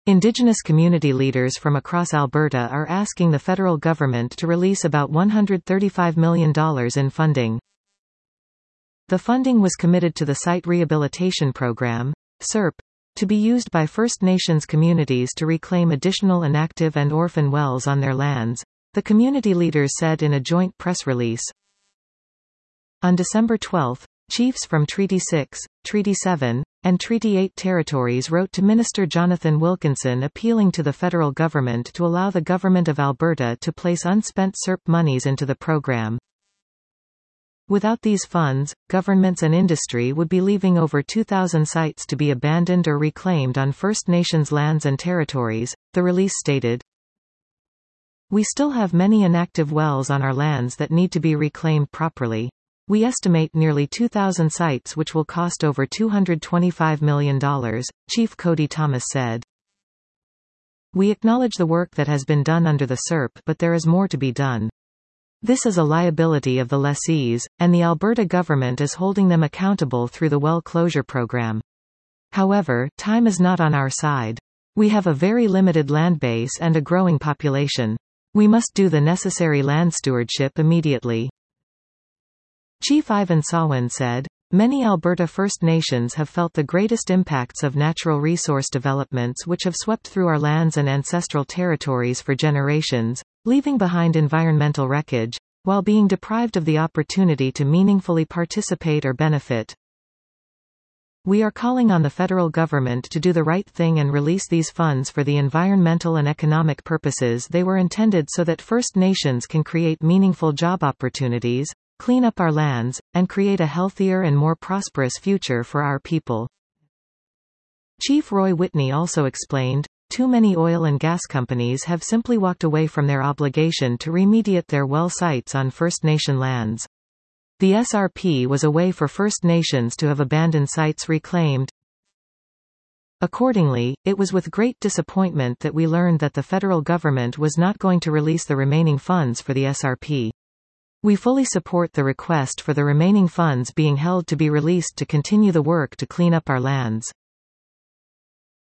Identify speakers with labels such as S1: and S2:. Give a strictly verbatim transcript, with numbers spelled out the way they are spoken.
S1: Indigenous community leaders from across Alberta are asking the federal government to release about one hundred thirty-five million dollars in funding. The funding was committed to the Site Rehabilitation Program, S R P, to be used by First Nations communities to reclaim additional inactive and orphan wells on their lands, the community leaders said in a joint press release. On December twelfth, chiefs from Treaty six, Treaty seven, and Treaty eight territories wrote to Minister Jonathan Wilkinson appealing to the federal government to allow the Government of Alberta to place unspent S R P monies into the program. Without these funds, governments and industry would be leaving over two thousand sites to be abandoned or reclaimed on First Nations lands and territories, the release stated. We still have many inactive wells on our lands that need to be reclaimed properly. We estimate nearly two thousand sites, which will cost over two hundred twenty-five million dollars, Chief Cody Thomas said. We acknowledge the work that has been done under the S R P, but there is more to be done. This is a liability of the lessees, and the Alberta government is holding them accountable through the well closure program. However, time is not on our side. We have a very limited land base and a growing population. We must do the necessary land stewardship immediately. Chief Ivan Sawin said, many Alberta First Nations have felt the greatest impacts of natural resource developments which have swept through our lands and ancestral territories for generations, leaving behind environmental wreckage, while being deprived of the opportunity to meaningfully participate or benefit. We are calling on the federal government to do the right thing and release these funds for the environmental and economic purposes they were intended so that First Nations can create meaningful job opportunities, clean up our lands, and create a healthier and more prosperous future for our people. Chief Roy Whitney also explained, too many oil and gas companies have simply walked away from their obligation to remediate their well sites on First Nation lands. The S R P was a way for First Nations to have abandoned sites reclaimed. Accordingly, it was with great disappointment that we learned that the federal government was not going to release the remaining funds for the S R P. We fully support the request for the remaining funds being held to be released to continue the work to clean up our lands.